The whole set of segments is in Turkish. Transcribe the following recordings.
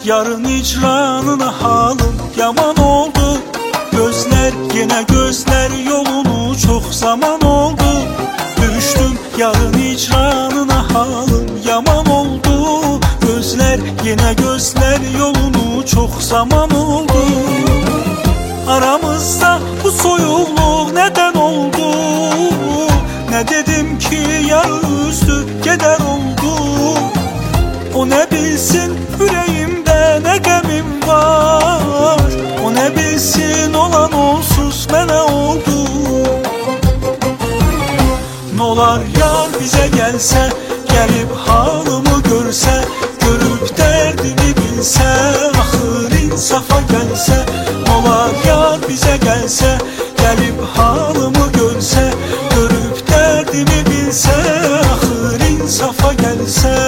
yarın icranına halım yaman oldu. Gözler yine gözler yolunu çok zaman oldu. Düştüm yarın icranına halım yaman oldu. Gözler yine gözler yolunu çok zaman oldu. Aramızda bu soyukluk neden oldu? Ne dedim ki yarüstü keder oldu. O ne bilsin yüreğimde ne gemim var. O ne bilsin olan onsuz mene oldu. Nolar yar bize gelse, gelip halımı görse, görüp derdimi bilse, ahır insafa gelse. Nolar yar bize gelse, gelip halımı görse, görüp derdimi bilse, ahır insafa gelse.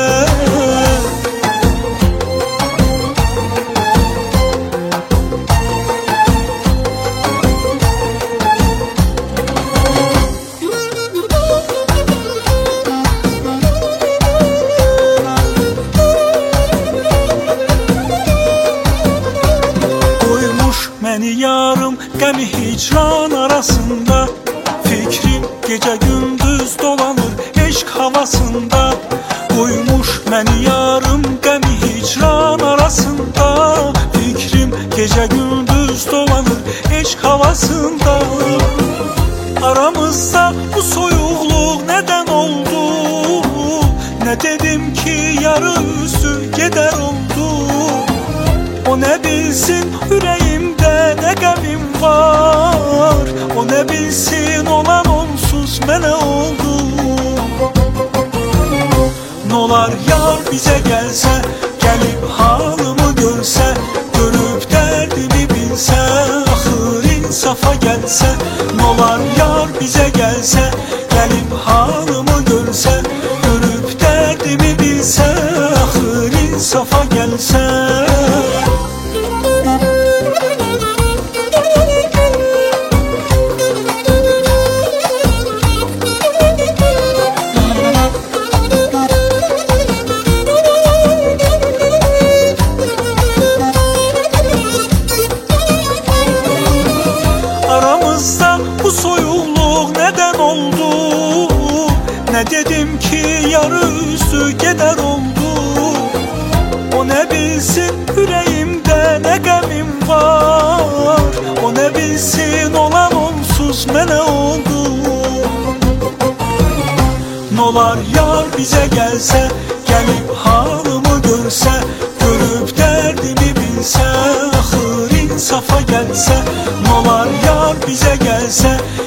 Məni yarım qəmi hicran arasında. Fikrim gece gündüz dolanır eşk havasında. Koymuş məni yarım qəmi hicran arasında. Fikrim gece gündüz dolanır eşk havasında. Aramızda bu soyukluk neden oldu? Ne dedim ki yarısı keder oldu. O ne bilsin yüreğimde ne gemim var. O ne bilsin olan onsuz mene oldu. Nolar yar bize gelse, gelip halımı görse, görüp derdimi bilse, ahır insafa gelse. Nolar yar bize gelse, gelip halımı görse, görüp derdimi bilse, ahır insafa gelse. Aramızda bu soyukluk neden oldu? Ne dedim ki yarısı keder oldu. O ne bilsin yüreğimde ne gemim var. O ne bilsin olan onsuz mene oldu. Nolar yar bize gelse, gelip halımı görse, görüp derdimi bilse, ahır insafa gelse. Nolar yar bize gelse,